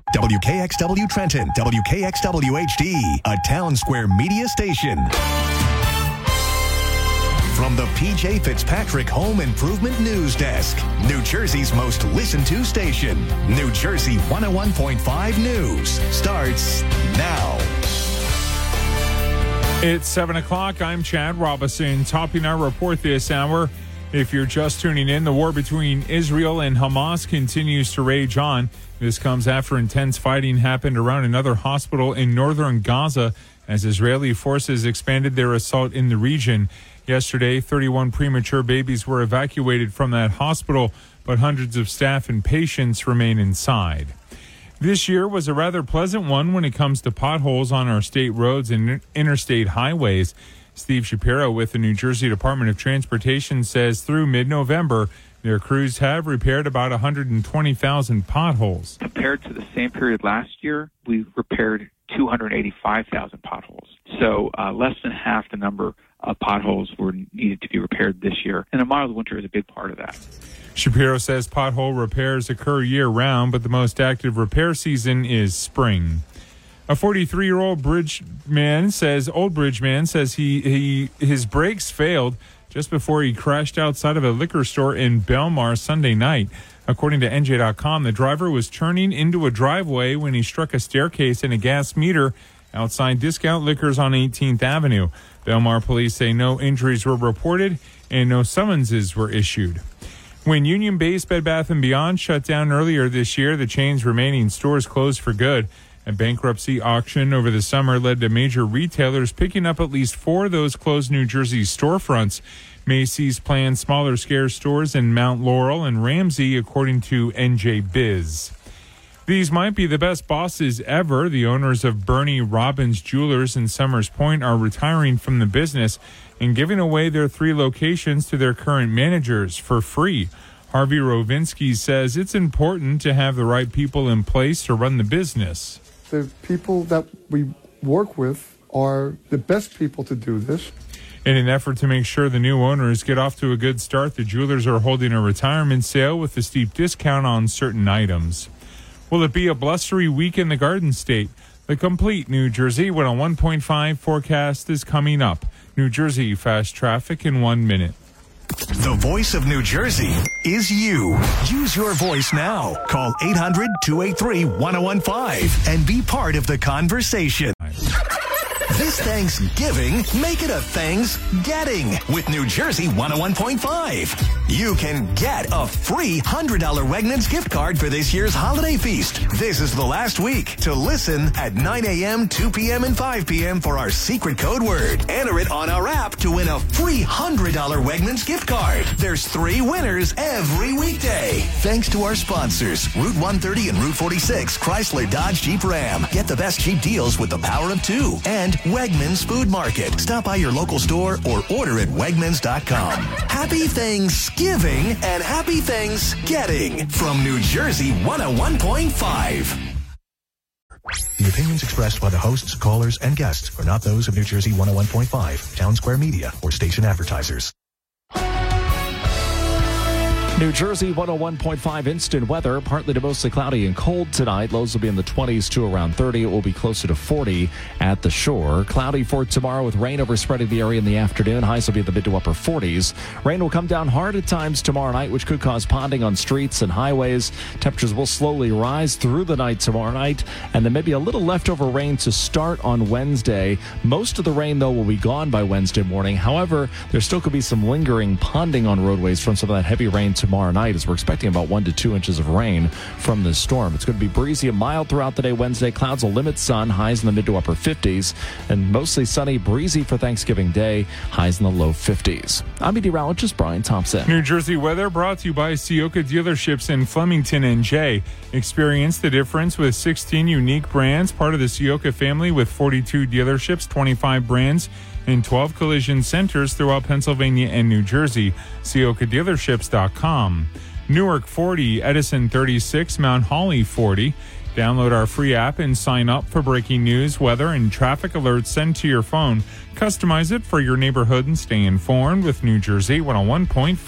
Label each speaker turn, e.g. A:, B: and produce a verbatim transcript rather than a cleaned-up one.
A: W K X W Trenton, W K X W H D, a Town Square media station. From the P J Fitzpatrick Home Improvement News Desk, New Jersey's most listened to station, New Jersey one oh one point five News, starts now.
B: It's seven o'clock. I'm Chad Robinson, topping our report this hour. If you're just tuning in, the war between Israel and Hamas continues to rage on. This comes after intense fighting happened around another hospital in northern Gaza as Israeli forces expanded their assault in the region. Yesterday, thirty-one premature babies were evacuated from that hospital, but hundreds of staff and patients remain inside. This year was a rather pleasant one when it comes to potholes on our state roads and interstate highways. Steve Shapiro with the New Jersey Department of Transportation says through mid-November, their crews have repaired about one hundred twenty thousand potholes.
C: Compared to the same period last year, we repaired two hundred eighty-five thousand potholes. So uh, less than half the number of potholes were needed to be repaired this year. And a mild winter is a big part of that.
B: Shapiro says pothole repairs occur year-round, but the most active repair season is spring. A forty-three-year-old bridge man says, old bridge man says he, he his brakes failed just before he crashed outside of a liquor store in Belmar Sunday night. According to N J dot com, the driver was turning into a driveway when he struck a staircase and a gas meter outside Discount Liquors on eighteenth Avenue. Belmar police say no injuries were reported and no summonses were issued. When Union-based Bed Bath and Beyond shut down earlier this year, the chain's remaining stores closed for good. A bankruptcy auction over the summer led to major retailers picking up at least four of those closed New Jersey storefronts. Macy's planned smaller scare stores in Mount Laurel and Ramsey, according to N J Biz. These might be the best bosses ever. The owners of Bernie Robbins Jewelers in Summers Point are retiring from the business and giving away their three locations to their current managers for free. Harvey Rovinsky says it's important to have the right people in place to run the business.
D: The people that we work with are the best people to do this.
B: In an effort to make sure the new owners get off to a good start, the jewelers are holding a retirement sale with a steep discount on certain items. Will it be a blustery week in the Garden State? The complete New Jersey one oh one point five forecast is coming up. New Jersey fast traffic in one minute.
A: The voice of New Jersey is you. Use your voice now. Call eight hundred, two eight three, one oh one five and be part of the conversation. This Thanksgiving, make it a Thanksgetting with New Jersey one oh one point five. You can get a free one hundred dollars Wegmans gift card for this year's holiday feast. This is the last week to listen at nine a.m., two p.m., and five p.m. for our secret code word. Enter it on our app to win a free one hundred dollars Wegmans gift card. There's three winners every weekday. Thanks to our sponsors, Route one thirty and Route forty-six, Chrysler, Dodge, Jeep, Ram. Get the best cheap deals with the power of two. And Wegmans Food Market. Stop by your local store or order at Wegmans dot com. Happy Thanksgiving and happy Thanksgetting from New Jersey one oh one point five. The opinions expressed by the hosts, callers, and guests are not those of New Jersey one oh one point five, Town Square Media, or station advertisers.
E: New Jersey one oh one point five instant weather, partly to mostly cloudy and cold tonight. Lows will be in the twenties to around thirty. It will be closer to forty at the shore. Cloudy for tomorrow with rain overspreading the area in the afternoon. Highs will be in the mid to upper forties. Rain will come down hard at times tomorrow night, which could cause ponding on streets and highways. Temperatures will slowly rise through the night tomorrow night, and then maybe a little leftover rain to start on Wednesday. Most of the rain, though, will be gone by Wednesday morning. However, there still could be some lingering ponding on roadways from some of that heavy rain tomorrow. Tomorrow night, as we're expecting about one to two inches of rain from this storm. It's going to be breezy and mild throughout the day Wednesday. Clouds will limit sun, highs in the mid to upper fifties, and mostly sunny, breezy for Thanksgiving Day, highs in the low fifties. I'm meteorologist Brian Thompson.
B: New Jersey weather brought to you by Sioka dealerships in Flemington and Jay. Experience the difference with sixteen unique brands, part of the Sioka family with forty-two dealerships, twenty-five brands, and twelve collision centers throughout Pennsylvania and New Jersey. Sioka dealerships dot com. Newark forty, Edison thirty-six, Mount Holly forty. Download our free app and sign up for breaking news, weather, and traffic alerts sent to your phone. Customize it for your neighborhood and stay informed with New Jersey one oh one point five.